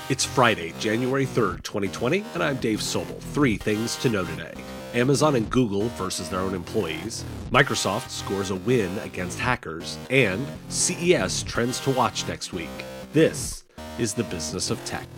It's Friday, January 3rd, 2020, and I'm Dave Sobel. 3 things to know today. Amazon and Google versus their own employees, Microsoft scores a win against hackers, and CES trends to watch next week. This is the business of tech.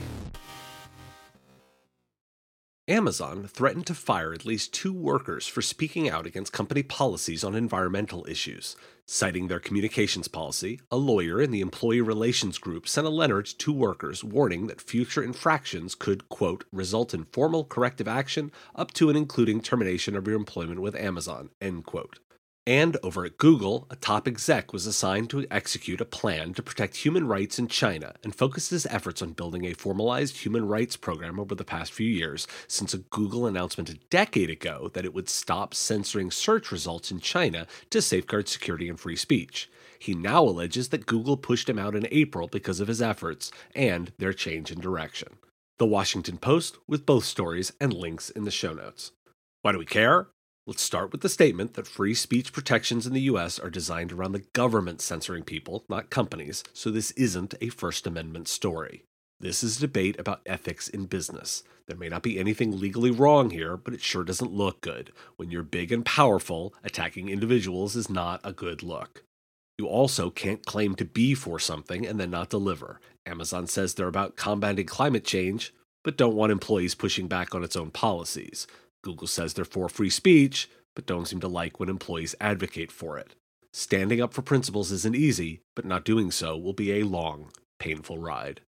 Amazon threatened to fire at least 2 workers for speaking out against company policies on environmental issues. Citing their communications policy, a lawyer in the employee relations group sent a letter to 2 workers warning that future infractions could, quote, result in formal corrective action up to and including termination of your employment with Amazon, end quote. And over at Google, a top exec was assigned to execute a plan to protect human rights in China and focused his efforts on building a formalized human rights program over the past few years since a Google announcement a decade ago that it would stop censoring search results in China to safeguard security and free speech. He now alleges that Google pushed him out in April because of his efforts and their change in direction. The Washington Post with both stories and links in the show notes. Why do we care? Let's start with the statement that free speech protections in the U.S. are designed around the government censoring people, not companies, so this isn't a First Amendment story. This is a debate about ethics in business. There may not be anything legally wrong here, but it sure doesn't look good. When you're big and powerful, attacking individuals is not a good look. You also can't claim to be for something and then not deliver. Amazon says they're about combating climate change, but don't want employees pushing back on its own policies. Google says they're for free speech, but don't seem to like when employees advocate for it. Standing up for principles isn't easy, but not doing so will be a long, painful ride.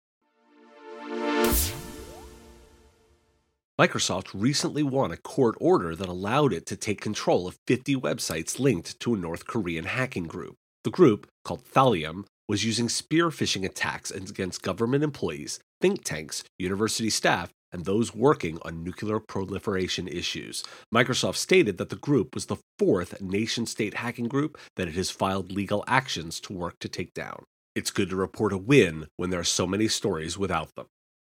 Microsoft recently won a court order that allowed it to take control of 50 websites linked to a North Korean hacking group. The group, called Thallium, was using spear phishing attacks against government employees, think tanks, university staff, and those working on nuclear proliferation issues. Microsoft stated that the group was the 4th nation-state hacking group that it has filed legal actions to work to take down. It's good to report a win when there are so many stories without them.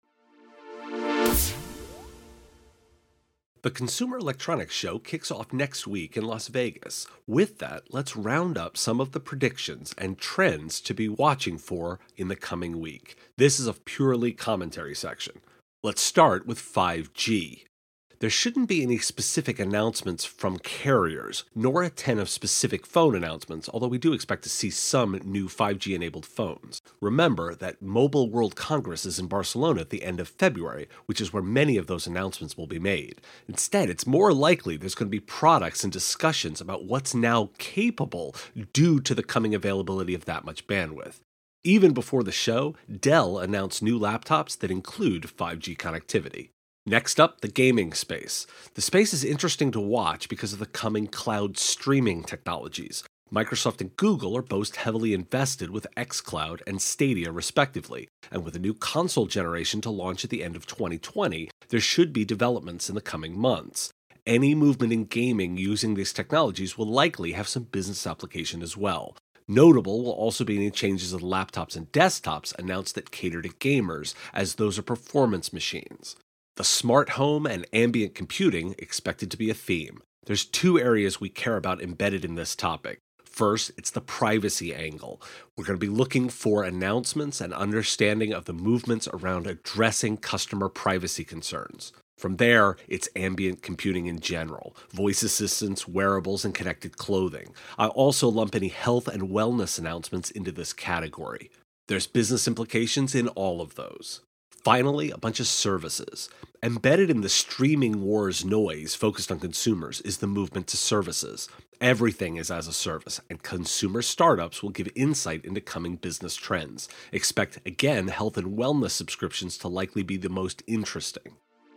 The Consumer Electronics Show kicks off next week in Las Vegas. With that, let's round up some of the predictions and trends to be watching for in the coming week. This is a purely commentary section. Let's start with 5G. There shouldn't be any specific announcements from carriers, nor a ton of specific phone announcements, although we do expect to see some new 5G-enabled phones. Remember that Mobile World Congress is in Barcelona at the end of February, which is where many of those announcements will be made. Instead, it's more likely there's going to be products and discussions about what's now capable due to the coming availability of that much bandwidth. Even before the show, Dell announced new laptops that include 5G connectivity. Next up, the gaming space. The space is interesting to watch because of the coming cloud streaming technologies. Microsoft and Google are both heavily invested with xCloud and Stadia respectively, and with a new console generation to launch at the end of 2020, there should be developments in the coming months. Any movement in gaming using these technologies will likely have some business application as well. Notable will also be any changes of laptops and desktops announced that cater to gamers, as those are performance machines. The smart home and ambient computing expected to be a theme. There's 2 areas we care about embedded in this topic. First, it's the privacy angle. We're going to be looking for announcements and understanding of the movements around addressing customer privacy concerns. From there, it's ambient computing in general, voice assistants, wearables, and connected clothing. I also lump any health and wellness announcements into this category. There's business implications in all of those. Finally, a bunch of services. Embedded in the streaming wars noise focused on consumers is the movement to services. Everything is as a service, and consumer startups will give insight into coming business trends. Expect, again, health and wellness subscriptions to likely be the most interesting.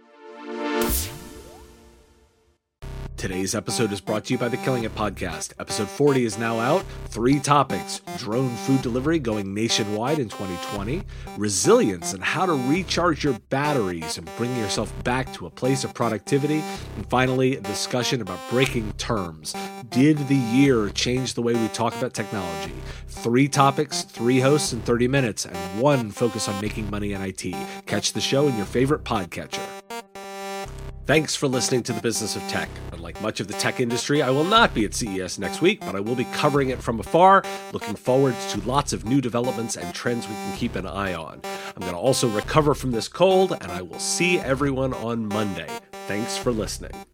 Today's episode is brought to you by the Killing It Podcast. Episode 40 is now out. 3 topics: drone food delivery going nationwide in 2020, resilience and how to recharge your batteries and bring yourself back to a place of productivity, and finally, a discussion about breaking terms. Did the year change the way we talk about technology? 3 topics, 3 hosts in 30 minutes, and 1 focus on making money in IT. Catch the show in your favorite podcatcher. Thanks for listening to The Business of Tech. Unlike much of the tech industry, I will not be at CES next week, but I will be covering it from afar, looking forward to lots of new developments and trends we can keep an eye on. I'm going to also recover from this cold, and I will see everyone on Monday. Thanks for listening.